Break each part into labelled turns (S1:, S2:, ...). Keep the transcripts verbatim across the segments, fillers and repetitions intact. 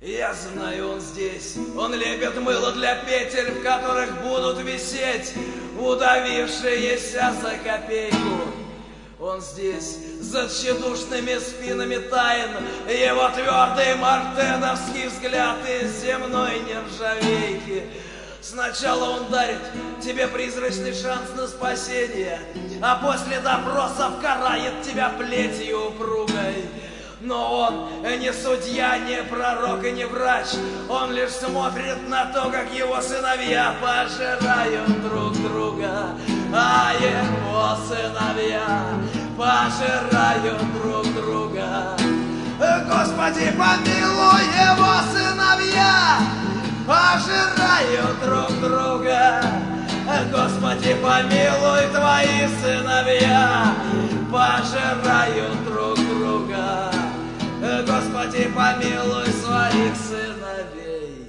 S1: Я знаю, он здесь. Он лепит мыло для петель, в которых будут висеть удавившиеся за копейку. Он здесь, за тщедушными спинами тайн, его твердый мартеновский взгляд из земной нержавейки. Сначала он дарит тебе призрачный шанс на спасение, а после допросов карает тебя плетью упругой. Но он не судья, не пророк и не врач. Он лишь смотрит на то, как его сыновья пожирают друг друга. А его сыновья пожирают друг друга. Господи, помилуй, его сыновья пожирают друг друга. Господи, помилуй, твои сыновья пожирают друг друга. Господи, помилуй своих сыновей.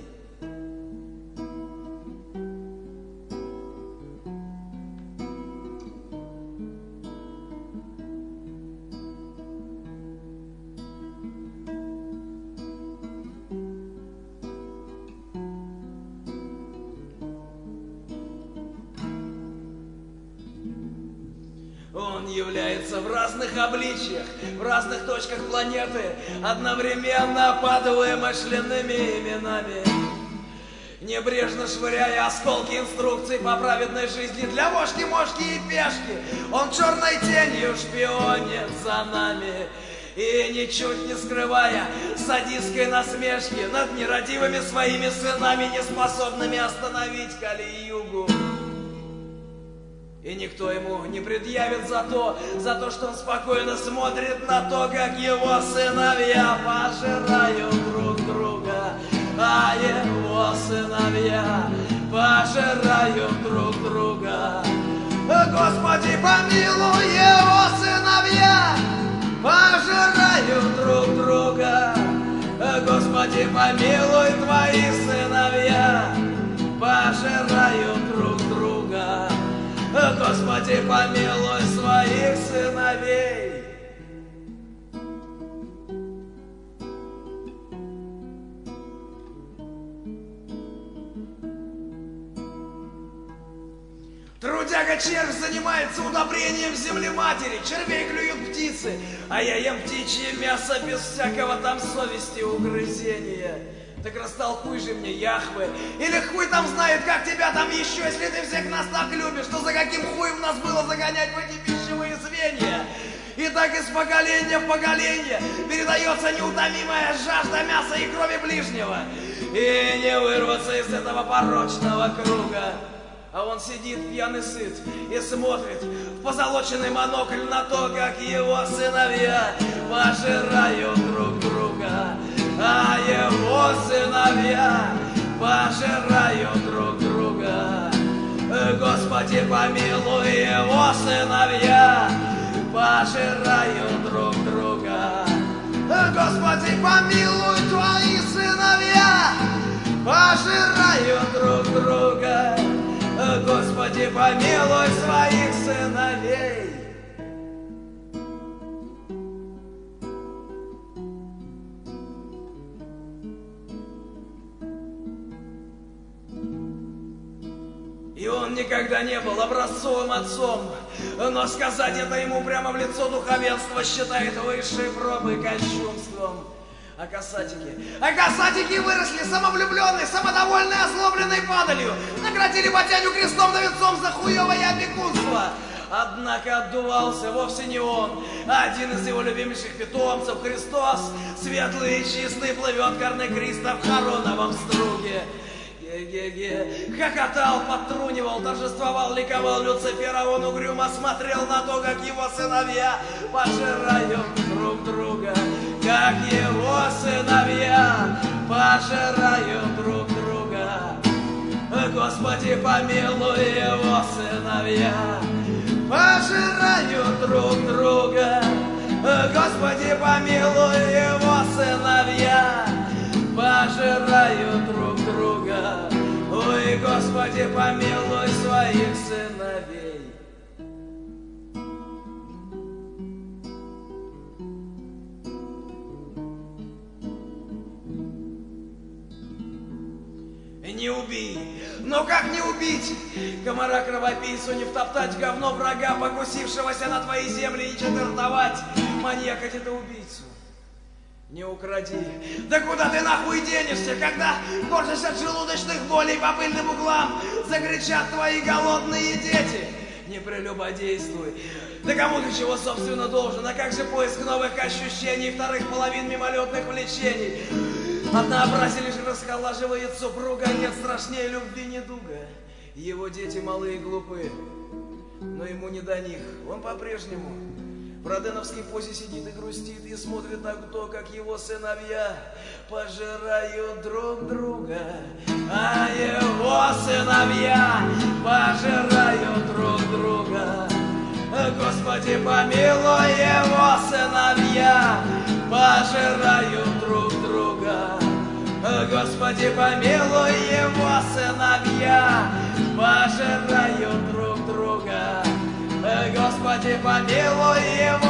S1: Он является в разных обличьях, в разных точках планеты, одновременно под вымышленными именами, небрежно швыряя осколки инструкций по праведной жизни для вошки, мошки и пешки. Он черной тенью шпионит за нами и, ничуть не скрывая садистской насмешки над нерадивыми своими сынами, не способными остановить Кали-югу. И никто ему не предъявит за то, за то, что он спокойно смотрит на то, как его сыновья пожирают друг друга. А его сыновья пожирают друг друга. Господи, помилуй, его сыновья пожирают друг друга. Господи, помилуй, твои сыновья пожирают друг друга. Господи, помилуй своих сыновей. Трудяга-червь занимается удобрением земли матери, червей клюют птицы, а я ем птичье мясо без всякого там совести угрызения. Так растолкуй же мне, Яхве, или хуй там знает, как тебя там еще, если ты всех нас так любишь, то за каким хуем нас было загонять в эти пищевые звенья? И так из поколения в поколение передается неутомимая жажда мяса и крови ближнего. И не вырваться из этого порочного круга. А он сидит пьяный сыт и смотрит в позолоченный монокль на то, как его сыновья пожирают друг друга. А его сыновья пожирают друг друга. Господи, помилуй, его сыновья пожирают друг друга. Господи, помилуй, твои сыновья пожирают друг друга. Господи, помилуй своих сыновей. И он никогда не был образцовым отцом, но сказать это ему прямо в лицо духовенство считает высшей пробой кощунством. А касатики? А касатики выросли самовлюбленные, самодовольные, озлобленной падалью, наградили батяню крестом да венцом за хуевое опекунство. Однако отдувался вовсе не он, а один из его любимейших питомцев, Христос, светлый и чистый, плывет Корнекриста в Хароновом струге. Ге-ге-ге, хохотал, подтрунивал, торжествовал, ликовал Люцифер, а он угрюмо смотрел на то, как его сыновья пожирают друг друга, как его сыновья пожирают друг друга. Господи, помилуй, его сыновья пожирают друг друга. Господи, помилуй, его сыновья пожирают друг друга. Ой, Господи, помилуй своих сыновей. Не убей, но как не убить? Комара-кровопийцу не втоптать, говно врага, покусившегося на твои земли, не четвертовать, маньяка это убийцу. Не укради. Да куда ты нахуй денешься, когда корчишь от желудочных болей по пыльным углам, закричат твои голодные дети? Не прелюбодействуй. Да кому ты чего собственно должен? А как же поиск новых ощущений, вторых половин мимолетных влечений? Однообразие лишь расхолаживает супруга, нет страшнее любви недуга. Его дети малые и глупые, но ему не до них. Он по-прежнему в роденовской позе сидит и грустит, и смотрит на то, как его сыновья пожирают друг друга. А его сыновья пожирают друг друга. Господи, помилуй, его сыновья пожирают друг друга. Господи, помилуй, его сыновья пожирают друг друга. Господи, помилуй, его